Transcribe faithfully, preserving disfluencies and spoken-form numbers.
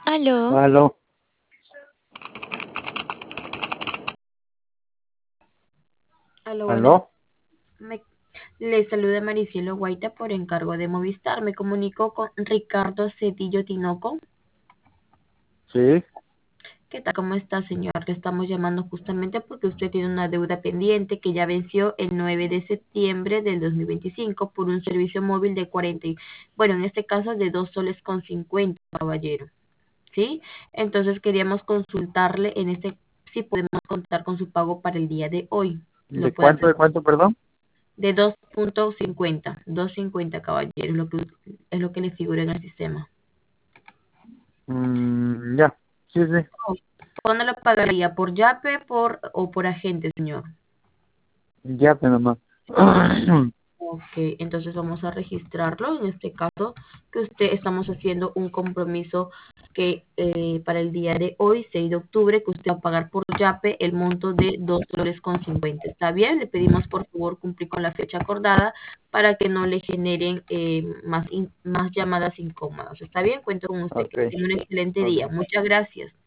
Aló, Aló, aló, buenas. aló, Me, le saluda Maricielo Guaita por encargo de Movistar. Me comunico con Ricardo Cedillo Tinoco. sí, ¿Qué tal? ¿Cómo está, señor? Le estamos llamando justamente porque usted tiene una deuda pendiente que ya venció el nueve de septiembre del dos mil veinticinco por un servicio móvil de cuarenta, y- bueno, en este caso de dos soles con cincuenta, caballero. ¿Sí? Entonces queríamos consultarle en este si podemos contar con su pago para el día de hoy. ¿Lo ¿de puede cuánto, hacer? de cuánto, perdón? De dos punto cincuenta, dos cincuenta, caballero, es lo que es lo que le figura en el sistema. Mm, ya, sí, sí, ¿Cuándo lo pagaría? ¿Por Yape por, o por agente, señor? ya, pero nomás. Ok, entonces vamos a registrarlo. En este caso, que usted estamos haciendo un compromiso que eh, para el día de hoy, seis de octubre, que usted va a pagar por Yape el monto de dos dólares con cincuenta. ¿Está bien? Le pedimos por favor cumplir con la fecha acordada para que no le generen eh, más, in- más llamadas incómodas. ¿Está bien? Cuento con usted. Ok, Que tenga un excelente ok, día. Muchas gracias.